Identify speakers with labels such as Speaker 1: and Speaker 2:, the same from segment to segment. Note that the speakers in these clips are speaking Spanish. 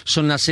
Speaker 1: Son las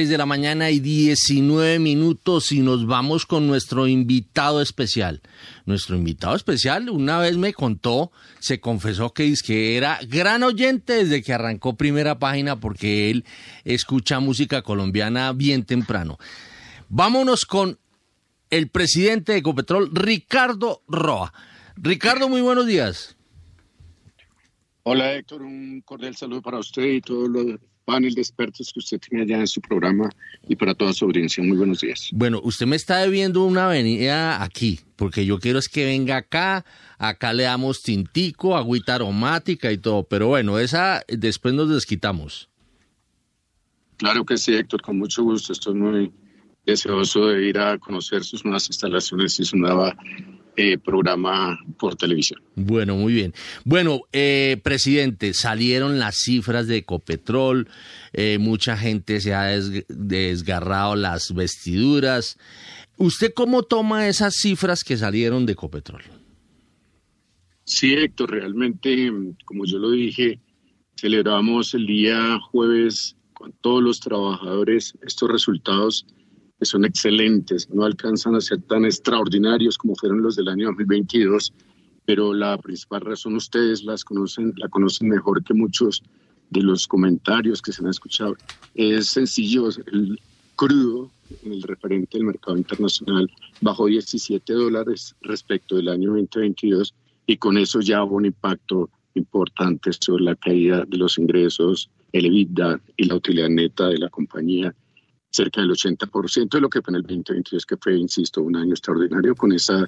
Speaker 1: 6:19 y nos vamos con nuestro invitado especial. Nuestro invitado especial una vez me contó, se confesó que era gran oyente desde que arrancó Primera Página porque él escucha música colombiana bien temprano. Vámonos con el presidente de Ecopetrol, Ricardo Roa. Ricardo, muy buenos días.
Speaker 2: Hola Héctor, un cordial saludo para usted y todos los panel de expertos que usted tiene allá en su programa y para toda su audiencia. Muy buenos días.
Speaker 1: Bueno, usted me está debiendo una venida aquí, porque yo quiero es que venga acá le damos tintico, agüita aromática y todo, pero bueno, esa después nos desquitamos.
Speaker 2: Claro que sí, Héctor, con mucho gusto. Estoy muy deseoso de ir a conocer sus nuevas instalaciones y su nueva programa por televisión.
Speaker 1: Bueno, muy bien. Bueno, presidente, salieron las cifras de Ecopetrol, mucha gente se ha desgarrado las vestiduras. ¿Usted cómo toma esas cifras que salieron de Ecopetrol?
Speaker 2: Sí, Héctor, realmente, como yo lo dije, celebramos el día jueves con todos los trabajadores estos resultados que son excelentes, no alcanzan a ser tan extraordinarios como fueron los del año 2022, pero la principal razón ustedes la conocen mejor que muchos de los comentarios que se han escuchado. Es sencillo, el crudo en el referente del mercado internacional bajó $17 respecto del año 2022 y con eso ya hubo un impacto importante sobre la caída de los ingresos, el EBITDA y la utilidad neta de la compañía, cerca del 80% de lo que fue en el 2022, que fue, insisto, un año extraordinario con esa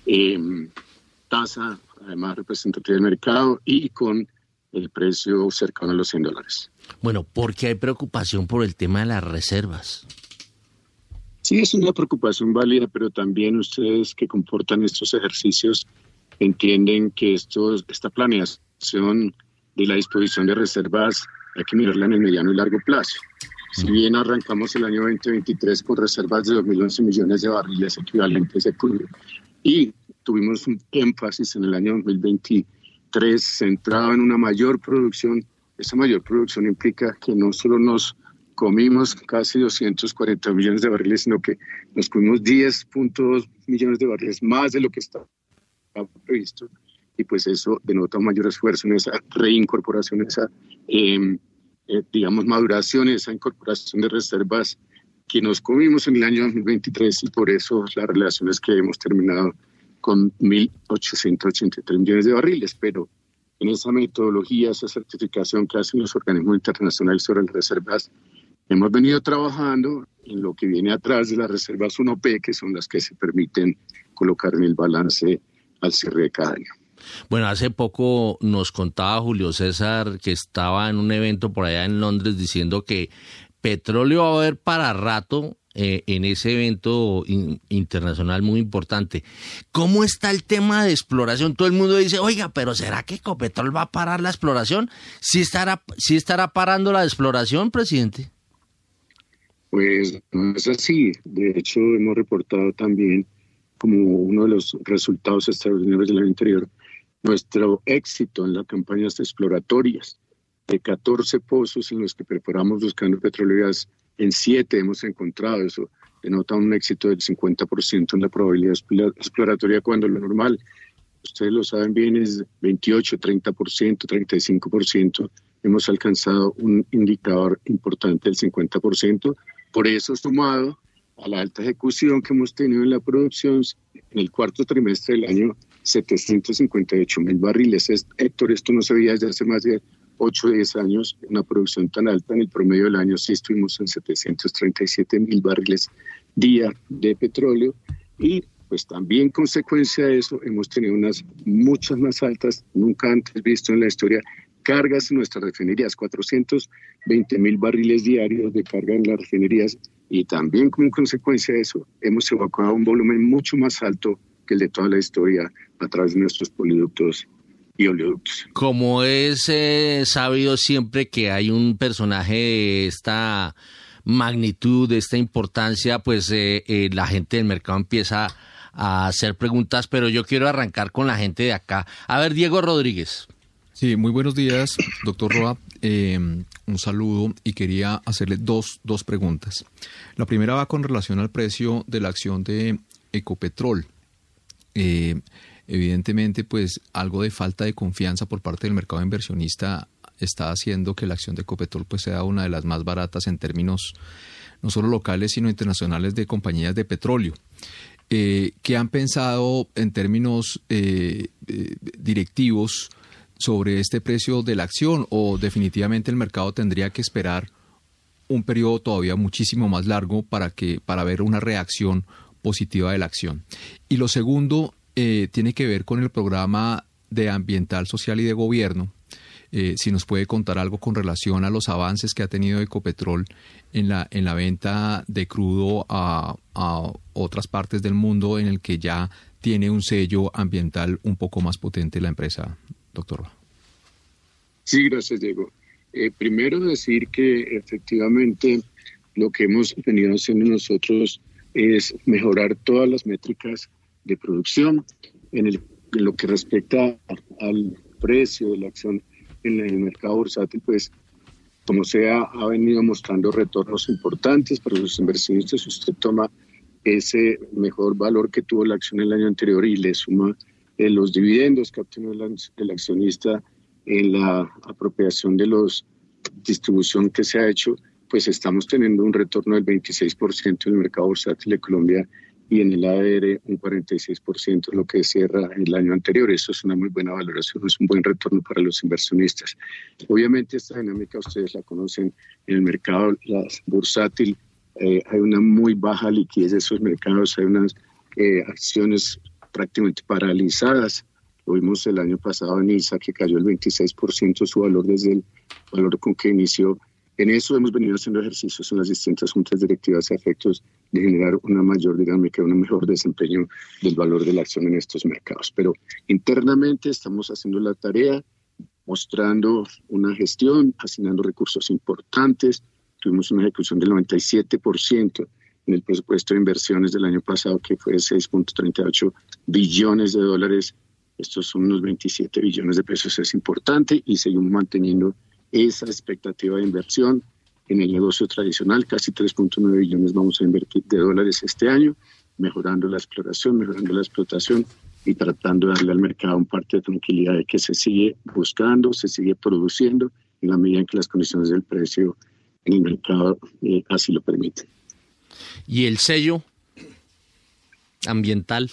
Speaker 2: tasa, además representativa del mercado y con el precio cercano a los $100.
Speaker 1: Bueno, ¿por qué hay preocupación por el tema de las reservas?
Speaker 2: Sí, es una preocupación válida, pero también ustedes que comportan estos ejercicios entienden que esta planeación de la disposición de reservas hay que mirarla en el mediano y largo plazo. Si bien arrancamos el año 2023 con reservas de 2.011 millones de barriles equivalentes de crudo y tuvimos un énfasis en el año 2023 centrado en una mayor producción, esa mayor producción implica que no solo nos comimos casi 240 millones de barriles, sino que nos comimos 10.2 millones de barriles más de lo que estaba previsto y pues eso denota un mayor esfuerzo en esa reincorporación, esa maduración, esa incorporación de reservas que nos comimos en el año 2023 y por eso las relaciones que hemos terminado con 1.883 millones de barriles, pero en esa metodología, esa certificación que hacen los organismos internacionales sobre las reservas, hemos venido trabajando en lo que viene atrás de las reservas 1P, que son las que se permiten colocar en el balance al cierre de cada año.
Speaker 1: Bueno, hace poco nos contaba Julio César que estaba en un evento por allá en Londres diciendo que petróleo va a haber para rato en ese evento internacional muy importante. ¿Cómo está el tema de exploración? Todo el mundo dice, oiga, pero ¿será que Ecopetrol va a parar la exploración? ¿Sí estará parando la exploración, presidente?
Speaker 2: Pues no es así. De hecho, hemos reportado también como uno de los resultados extraordinarios del año anterior nuestro éxito en las campañas exploratorias. De 14 pozos en los que perforamos buscando petróleo y gas, en 7 hemos encontrado. Eso denota un éxito del 50% en la probabilidad exploratoria, cuando lo normal, ustedes lo saben bien, es 28, 30%, 35%. Hemos alcanzado un indicador importante del 50%. Por eso, sumado a la alta ejecución que hemos tenido en la producción, en el cuarto trimestre del año, 758,000 barriles. Héctor, esto no se veía desde hace más de 8 o 10 años, una producción tan alta. En el promedio del año sí estuvimos en 737,000 barriles día de petróleo y pues también consecuencia de eso hemos tenido unas muchas más altas, nunca antes visto en la historia, cargas en nuestras refinerías, 420,000 barriles diarios de carga en las refinerías y también como consecuencia de eso hemos evacuado un volumen mucho más alto que el de toda la historia a través de nuestros poliductos y oleoductos.
Speaker 1: Como es sabido siempre que hay un personaje de esta magnitud, de esta importancia, pues la gente del mercado empieza a hacer preguntas, pero yo quiero arrancar con la gente de acá. A ver, Diego Rodríguez.
Speaker 3: Sí, muy buenos días, doctor Roa. Un saludo y quería hacerle dos preguntas. La primera va con relación al precio de la acción de Ecopetrol. Evidentemente, pues algo de falta de confianza por parte del mercado inversionista está haciendo que la acción de Ecopetrol pues sea una de las más baratas en términos no solo locales sino internacionales de compañías de petróleo. ¿Qué han pensado en términos directivos sobre este precio de la acción, o definitivamente el mercado tendría que esperar un periodo todavía muchísimo más largo para ver una reacción positiva de la acción? Y lo segundo tiene que ver con el programa de ambiental, social y de gobierno. Si nos puede contar algo con relación a los avances que ha tenido Ecopetrol en la venta de crudo a otras partes del mundo, en el que ya tiene un sello ambiental un poco más potente la empresa, doctor.
Speaker 2: Sí, gracias, Diego. Primero decir que efectivamente lo que hemos venido haciendo nosotros es mejorar todas las métricas de producción en lo que respecta al precio de la acción en el mercado bursátil, pues como sea, ha venido mostrando retornos importantes para los inversionistas. Si usted toma ese mejor valor que tuvo la acción el año anterior y le suma los dividendos que ha obtenido el accionista en la apropiación de los distribución que se ha hecho, pues estamos teniendo un retorno del 26% en el mercado bursátil de Colombia y en el ADR un 46% en lo que cierra el año anterior. Eso es una muy buena valoración, es un buen retorno para los inversionistas. Obviamente esta dinámica ustedes la conocen en el mercado bursátil. Hay una muy baja liquidez de esos mercados, hay unas acciones prácticamente paralizadas. Lo vimos el año pasado en ISA, que cayó el 26% su valor desde el valor con que inició. En eso hemos venido haciendo ejercicios en las distintas juntas directivas a efectos de generar una mayor dinámica, un mejor desempeño del valor de la acción en estos mercados. Pero internamente estamos haciendo la tarea, mostrando una gestión, asignando recursos importantes. Tuvimos una ejecución del 97% en el presupuesto de inversiones del año pasado, que fue de 6.38 billones de dólares. Estos son unos 27 billones de pesos, es importante, y seguimos manteniendo esa expectativa de inversión en el negocio tradicional. Casi 3.9 billones vamos a invertir de dólares este año, mejorando la exploración, mejorando la explotación y tratando de darle al mercado un parte de tranquilidad de que se sigue buscando, se sigue produciendo en la medida en que las condiciones del precio en el mercado así lo permiten.
Speaker 1: ¿Y el sello ambiental?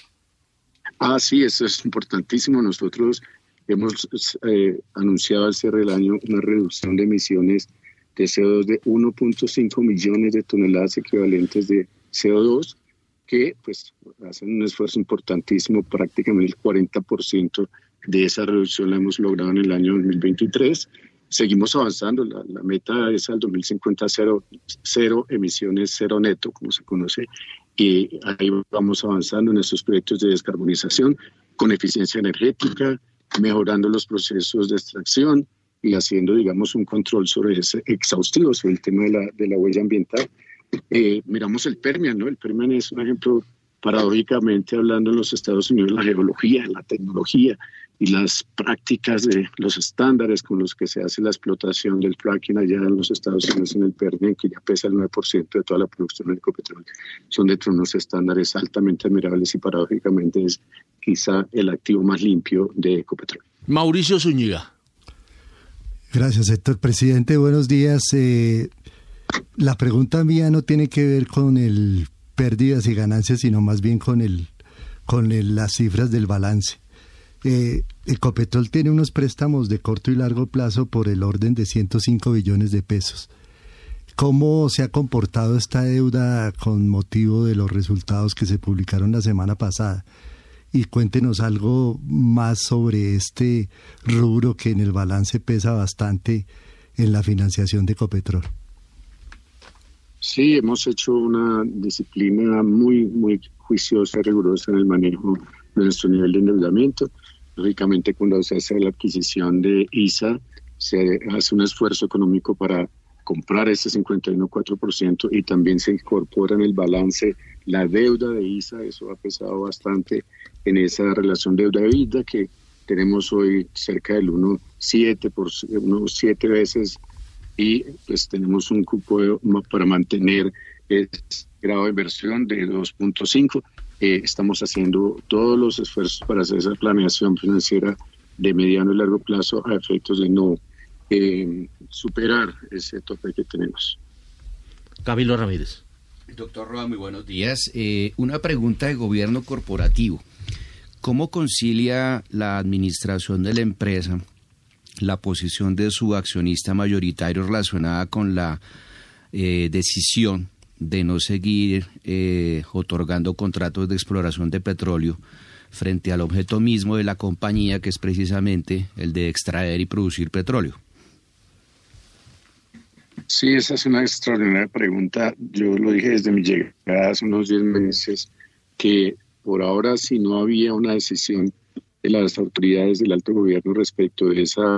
Speaker 2: Sí, eso es importantísimo. Nosotros hemos anunciado al cierre del año una reducción de emisiones de CO2 de 1.5 millones de toneladas equivalentes de CO2, que pues hacen un esfuerzo importantísimo. Prácticamente el 40% de esa reducción la hemos logrado en el año 2023. Seguimos avanzando, la meta es al 2050 cero emisiones, cero neto, como se conoce, y ahí vamos avanzando en estos proyectos de descarbonización con eficiencia energética, mejorando los procesos de extracción y haciendo, digamos, un control sobre ese exhaustivo sobre el tema de la huella ambiental. Miramos el Permian, ¿no? El Permian es un ejemplo, paradójicamente hablando, en los Estados Unidos, la geología, la tecnología y las prácticas de los estándares con los que se hace la explotación del fracking allá en los Estados Unidos, en el Permian, que ya pesa el 9% de toda la producción de Ecopetrol, son de unos estándares altamente admirables y paradójicamente es quizá el activo más limpio de Ecopetrol.
Speaker 1: Mauricio Zúñiga.
Speaker 4: Gracias, Héctor. Presidente, buenos días. La pregunta mía no tiene que ver con el pérdidas y ganancias, sino más bien con las cifras del balance. Ecopetrol tiene unos préstamos de corto y largo plazo por el orden de 105 billones de pesos. ¿Cómo se ha comportado esta deuda con motivo de los resultados que se publicaron la semana pasada? Y cuéntenos algo más sobre este rubro que en el balance pesa bastante en la financiación de Ecopetrol.
Speaker 2: Sí, hemos hecho una disciplina muy, muy juiciosa y rigurosa en el manejo de nuestro nivel de endeudamiento. Lógicamente, cuando se hace la adquisición de ISA, se hace un esfuerzo económico para comprar ese 51,4% y también se incorpora en el balance la deuda de ISA. Eso ha pesado bastante en esa relación deuda-EBITDA, que tenemos hoy cerca del 1.7 7 veces, y pues tenemos un cupo para mantener el grado de inversión de 2.5. Estamos haciendo todos los esfuerzos para hacer esa planeación financiera de mediano y largo plazo a efectos de no superar ese tope que tenemos.
Speaker 1: Camilo Ramírez.
Speaker 5: Doctor Roa, muy buenos días. Una pregunta de gobierno corporativo. ¿Cómo concilia la administración de la empresa la posición de su accionista mayoritario relacionada con la decisión de no seguir otorgando contratos de exploración de petróleo frente al objeto mismo de la compañía, que es precisamente el de extraer y producir petróleo?
Speaker 2: Sí, esa es una extraordinaria pregunta. Yo lo dije desde mi llegada hace unos 10 meses, que por ahora, si no había una decisión de las autoridades del alto gobierno respecto de esa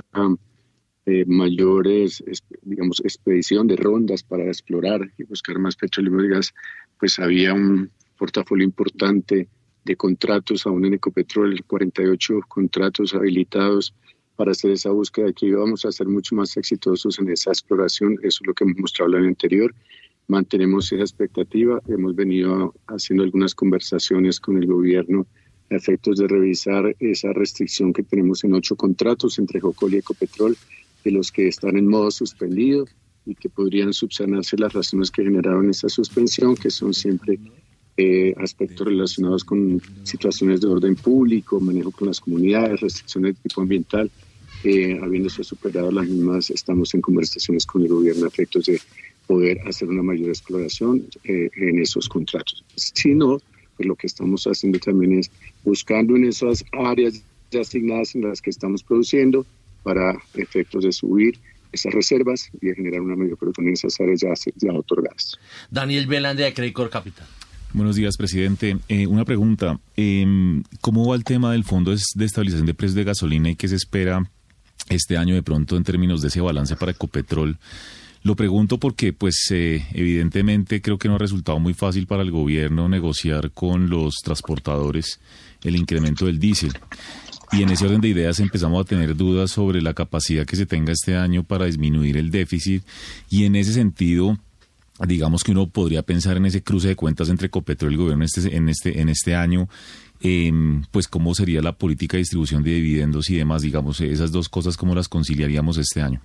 Speaker 2: mayor, digamos, expedición de rondas para explorar y buscar más petróleo y gas, pues había un portafolio importante de contratos aún en Ecopetrol, 48 contratos habilitados para hacer esa búsqueda, que íbamos a ser mucho más exitosos en esa exploración. Eso es lo que hemos mostrado en el anterior. Mantenemos esa expectativa. Hemos venido haciendo algunas conversaciones con el gobierno a efectos de revisar esa restricción que tenemos en 8 contratos entre Jocol y Ecopetrol, de los que están en modo suspendido y que podrían subsanarse las razones que generaron esa suspensión, que son siempre aspectos relacionados con situaciones de orden público, manejo con las comunidades, restricciones de tipo ambiental. Habiéndose superado las mismas, estamos en conversaciones con el gobierno a efectos de poder hacer una mayor exploración en esos contratos. Si no, pues lo que estamos haciendo también es buscando en esas áreas ya asignadas en las que estamos produciendo para efectos de subir esas reservas y de generar una mayor producción en esas áreas ya otorgadas.
Speaker 1: Daniel Belande, de Credicorp Capital.
Speaker 6: Buenos días, presidente. Una pregunta. ¿Cómo va el tema del Fondo de Estabilización de Precios de Gasolina y qué se espera este año de pronto en términos de ese balance para Ecopetrol? Lo pregunto porque, pues, evidentemente creo que no ha resultado muy fácil para el gobierno negociar con los transportadores el incremento del diésel. Y en ese orden de ideas empezamos a tener dudas sobre la capacidad que se tenga este año para disminuir el déficit, y en ese sentido, digamos que uno podría pensar en ese cruce de cuentas entre Ecopetrol y el gobierno en este año, pues cómo sería la política de distribución de dividendos y demás, digamos, esas dos cosas, ¿cómo las conciliaríamos este año?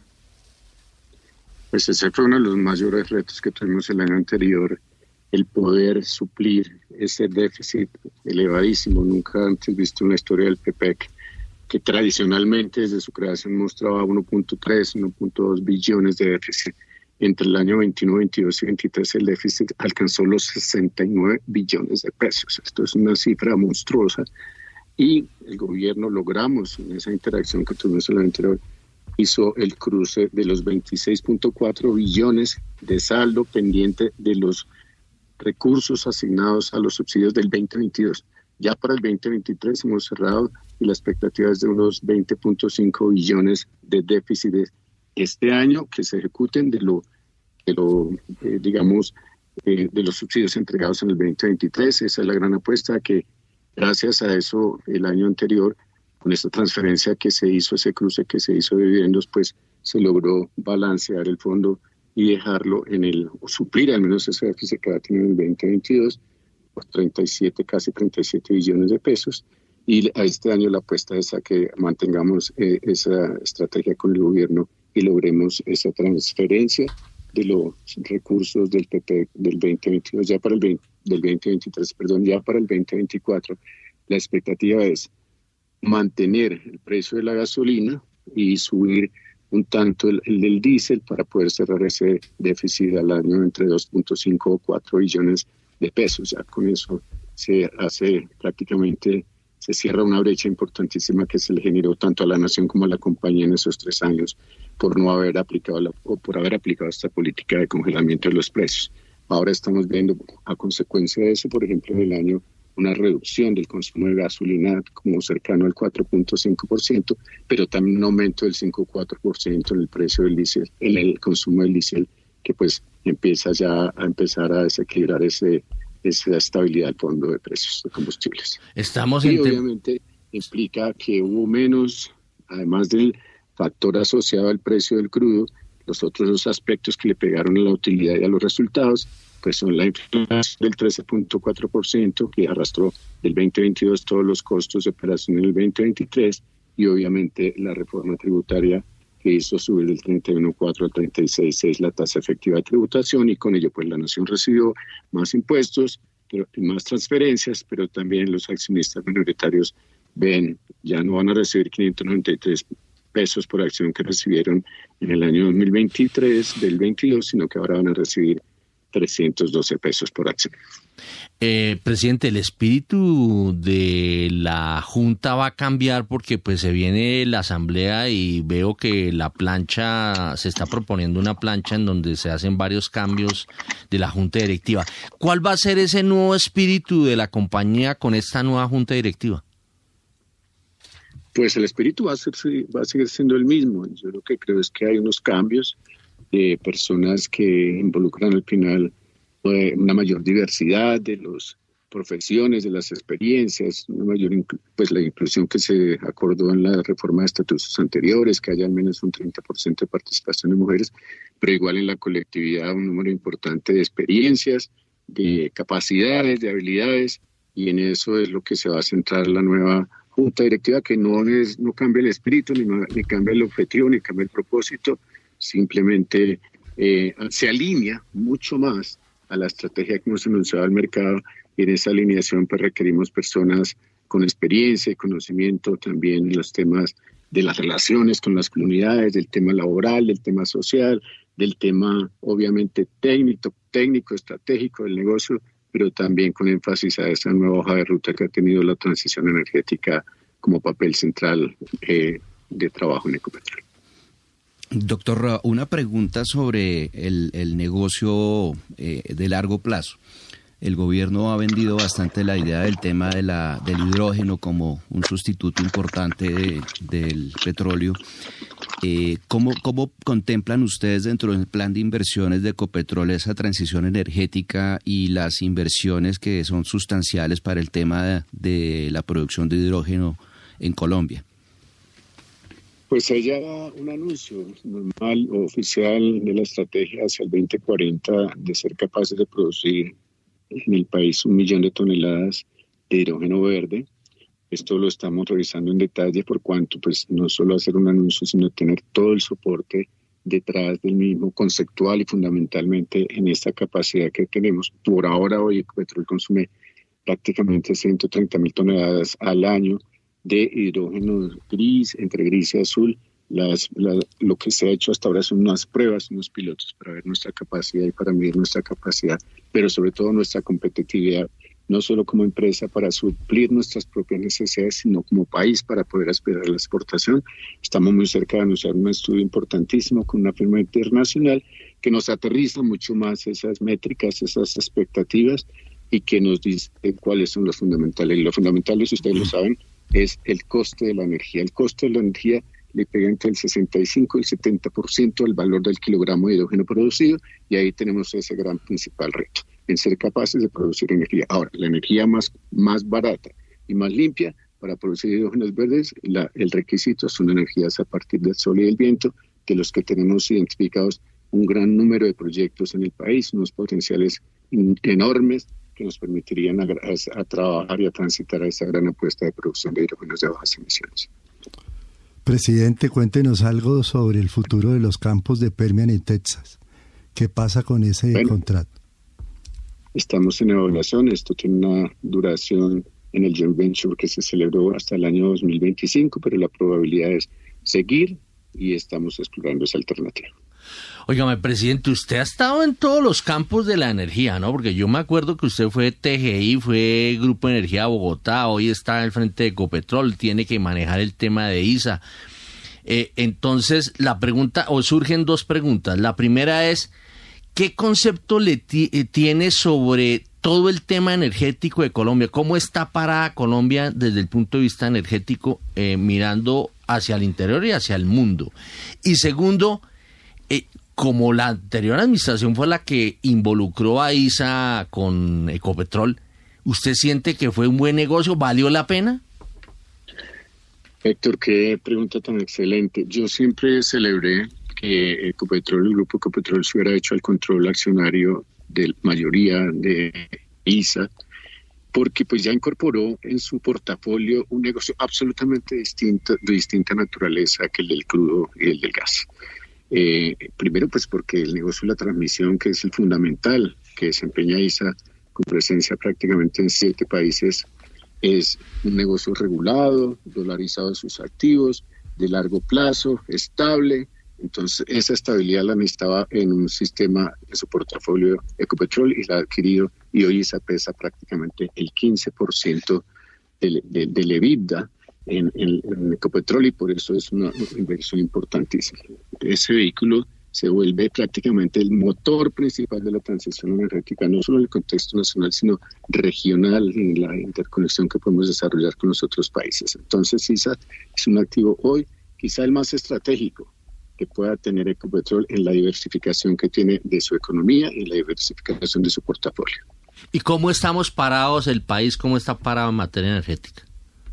Speaker 2: Pues ese fue uno de los mayores retos que tuvimos el año anterior, el poder suplir ese déficit elevadísimo, nunca antes visto en la historia del PPEC, que tradicionalmente desde su creación mostraba 1.3, 1.2 billones de déficit. Entre el año 21, 22 y 23 el déficit alcanzó los 69 billones de pesos. Esto es una cifra monstruosa, y el gobierno logramos, en esa interacción que tuvimos el año anterior, hizo el cruce de los 26.4 billones de saldo pendiente de los recursos asignados a los subsidios del 2022. Ya para el 2023 hemos cerrado, y la expectativa es de unos 20.5 billones de déficit este año que se ejecuten de los subsidios entregados en el 2023. Esa es la gran apuesta, que gracias a eso el año anterior, con esta transferencia que se hizo, ese cruce que se hizo de dividendos, pues se logró balancear el fondo y dejarlo o suplir al menos ese déficit que va a tener en el 2022, por casi 37 billones de pesos. Y a este año la apuesta es a que mantengamos esa estrategia con el gobierno y logremos esa transferencia de los recursos del PP del 2022 del 2023, ya para el 2024. La expectativa es mantener el precio de la gasolina y subir un tanto el del diésel para poder cerrar ese déficit al año entre 2.5 o 4 billones de pesos. Ya con eso se cierra una brecha importantísima que se le generó tanto a la nación como a la compañía en esos 3 años por no haber aplicado por haber aplicado esta política de congelamiento de los precios. Ahora estamos viendo, a consecuencia de eso, por ejemplo, en el año, una reducción del consumo de gasolina como cercano al 4.5%, pero también un aumento del 5.4% en el precio del diésel, en el consumo del diésel, que pues empieza a desequilibrar esa estabilidad del fondo de precios de combustibles.
Speaker 1: Estamos
Speaker 2: y obviamente implica que hubo menos, además del factor asociado al precio del crudo, los otros dos aspectos que le pegaron a la utilidad y a los resultados, pues son la inflación del 13.4% que arrastró del 2022 todos los costos de operación en el 2023 y obviamente la reforma tributaria que hizo subir del 31.4 al 36.6 la tasa efectiva de tributación, y con ello pues la nación recibió más impuestos, pero más transferencias, pero también los accionistas minoritarios ya no van a recibir 593 pesos por acción que recibieron en el año 2023 del 22, sino que ahora van a recibir 312 pesos por acción.
Speaker 1: Presidente, el espíritu de la Junta va a cambiar porque pues se viene la asamblea y veo que se está proponiendo una plancha en donde se hacen varios cambios de la Junta Directiva. ¿Cuál va a ser ese nuevo espíritu de la compañía con esta nueva Junta Directiva?
Speaker 2: Pues el espíritu va a seguir siendo el mismo. Yo lo que creo es que hay unos cambios de personas que involucran al final una mayor diversidad de las profesiones, de las experiencias, una mayor la inclusión que se acordó en la reforma de estatutos anteriores, que haya al menos un 30% de participación de mujeres, pero igual en la colectividad un número importante de experiencias, de capacidades, de habilidades, y en eso es lo que se va a centrar la nueva Junta Directiva, que no cambia el espíritu, ni cambia el objetivo, ni cambia el propósito, simplemente se alinea mucho más a la estrategia que hemos anunciado al mercado, y en esa alineación pues requerimos personas con experiencia y conocimiento también en los temas de las relaciones con las comunidades, del tema laboral, del tema social, del tema obviamente técnico, estratégico del negocio, pero también con énfasis a esa nueva hoja de ruta que ha tenido la transición energética como papel central de trabajo en Ecopetrol.
Speaker 5: Doctor, una pregunta sobre el negocio de largo plazo. El gobierno ha vendido bastante la idea del tema del hidrógeno como un sustituto importante del petróleo. ¿Cómo contemplan ustedes dentro del plan de inversiones de Ecopetrol esa transición energética y las inversiones que son sustanciales para el tema de la producción de hidrógeno en Colombia?
Speaker 2: Pues ella da un anuncio normal o oficial de la estrategia hacia el 2040 de ser capaces de producir en el país 1 millón de toneladas de hidrógeno verde. Esto lo estamos revisando en detalle por cuanto pues no solo hacer un anuncio, sino tener todo el soporte detrás del mismo, conceptual y fundamentalmente en esta capacidad que tenemos. Por ahora hoy Ecopetrol consume prácticamente 130.000 toneladas al año de hidrógeno gris, entre gris y azul. Lo que se ha hecho hasta ahora son unas pruebas, unos pilotos para ver nuestra capacidad y para medir nuestra capacidad, pero sobre todo nuestra competitividad, no solo como empresa para suplir nuestras propias necesidades, sino como país para poder aspirar a la exportación. Estamos muy cerca de anunciar un estudio importantísimo con una firma internacional que nos aterriza mucho más esas métricas, esas expectativas, y que nos dice cuáles son los fundamentales. Y los fundamentales, si ustedes lo saben, es el coste de la energía. El coste de la energía le pega entre el 65 y el 70% del valor del kilogramo de hidrógeno producido, y ahí tenemos ese gran principal reto, en ser capaces de producir energía. Ahora, la energía más barata y más limpia para producir hidrógenos verdes, el requisito son energías a partir del sol y del viento, de los que tenemos identificados un gran número de proyectos en el país, unos potenciales enormes que nos permitirían a trabajar y a transitar a esa gran apuesta de producción de hidrógenos de bajas emisiones.
Speaker 4: Presidente, cuéntenos algo sobre el futuro de los campos de Permian en Texas. ¿Qué pasa con ese contrato?
Speaker 2: Estamos en evaluación. Esto tiene una duración en el joint venture que se celebró hasta el año 2025, pero la probabilidad es seguir y estamos explorando esa alternativa.
Speaker 1: Óigame, presidente, usted ha estado en todos los campos de la energía, ¿no? Porque yo me acuerdo que usted fue TGI, fue Grupo de Energía Bogotá, hoy está al frente de Ecopetrol, tiene que manejar el tema de ISA. Entonces, surgen dos preguntas. La primera es, ¿qué concepto tiene sobre todo el tema energético de Colombia? ¿Cómo está parada Colombia desde el punto de vista energético, mirando hacia el interior y hacia el mundo? Y segundo, como la anterior administración fue la que involucró a ISA con Ecopetrol, ¿usted siente que fue un buen negocio? ¿Valió la pena?
Speaker 2: Héctor, qué pregunta tan excelente. Yo siempre celebré que Ecopetrol, el grupo Ecopetrol, se hubiera hecho al control accionario de mayoría de ISA, porque pues ya incorporó en su portafolio un negocio absolutamente distinto, de distinta naturaleza que el del crudo y el del gas. Primero pues porque el negocio de la transmisión, que es el fundamental que desempeña ISA con presencia prácticamente en 7 países, es un negocio regulado, dolarizado de sus activos, de largo plazo, estable. Entonces, esa estabilidad la necesitaba en un sistema de su portafolio Ecopetrol y la ha adquirido, y hoy ISA pesa prácticamente el 15% del EBITDA en Ecopetrol, y por eso es una inversión importantísima. Ese vehículo se vuelve prácticamente el motor principal de la transición energética, no solo en el contexto nacional, sino regional, en la interconexión que podemos desarrollar con los otros países. Entonces, ISA es un activo hoy, quizá el más estratégico que pueda tener Ecopetrol en la diversificación que tiene de su economía y la diversificación de su portafolio.
Speaker 1: ¿Y cómo estamos parados, el país, cómo está parado en materia energética?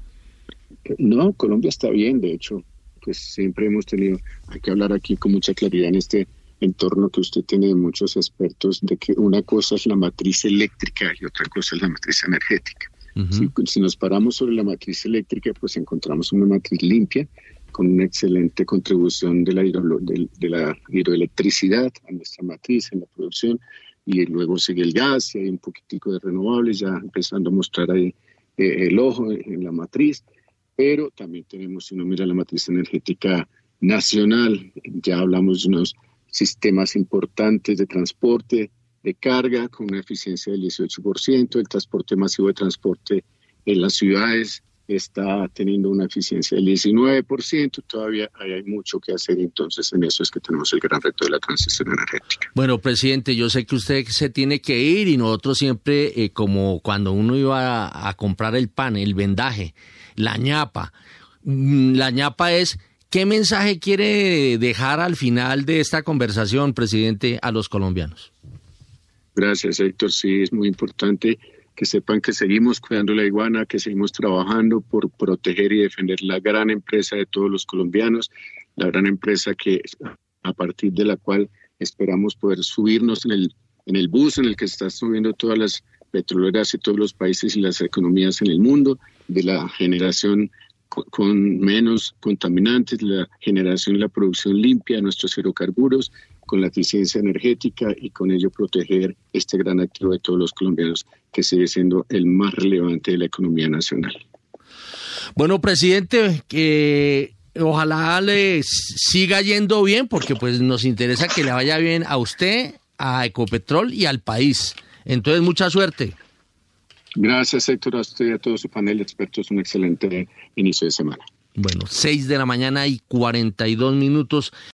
Speaker 2: No, Colombia está bien, de hecho. Pues siempre hemos tenido, hay que hablar aquí con mucha claridad en este entorno que usted tiene de muchos expertos, de que una cosa es la matriz eléctrica y otra cosa es la matriz energética. Si nos paramos sobre la matriz eléctrica, pues encontramos una matriz limpia, con una excelente contribución de la hidroelectricidad a nuestra matriz en la producción, y luego sigue el gas, y hay un poquitico de renovables, ya empezando a mostrar ahí el ojo en la matriz. Pero también tenemos, si uno mira la matriz energética nacional, ya hablamos de unos sistemas importantes de transporte, de carga, con una eficiencia del 18%, el transporte masivo de transporte en las ciudades está teniendo una eficiencia del 19%, todavía hay mucho que hacer, entonces en eso es que tenemos el gran reto de la transición energética.
Speaker 1: Bueno, presidente, yo sé que usted se tiene que ir, y nosotros siempre, como cuando uno iba a comprar el pan, el vendaje, la ñapa. La ñapa es, ¿qué mensaje quiere dejar al final de esta conversación, presidente, a los colombianos?
Speaker 2: Gracias, Héctor. Sí, es muy importante que sepan que seguimos cuidando la iguana, que seguimos trabajando por proteger y defender la gran empresa de todos los colombianos, la gran empresa que a partir de la cual esperamos poder subirnos en el bus en el que se están subiendo todas las petroleras y todos los países y las economías en el mundo, de la generación con menos contaminantes, la generación y la producción limpia de nuestros hidrocarburos, con la eficiencia energética, y con ello proteger este gran activo de todos los colombianos, que sigue siendo el más relevante de la economía nacional.
Speaker 1: Bueno, presidente, que ojalá le siga yendo bien, porque pues nos interesa que le vaya bien a usted, a Ecopetrol y al país. Entonces, mucha suerte.
Speaker 2: Gracias, Héctor, a usted y a todo su panel de expertos. Un excelente inicio de semana.
Speaker 1: Bueno, 6:42 a.m.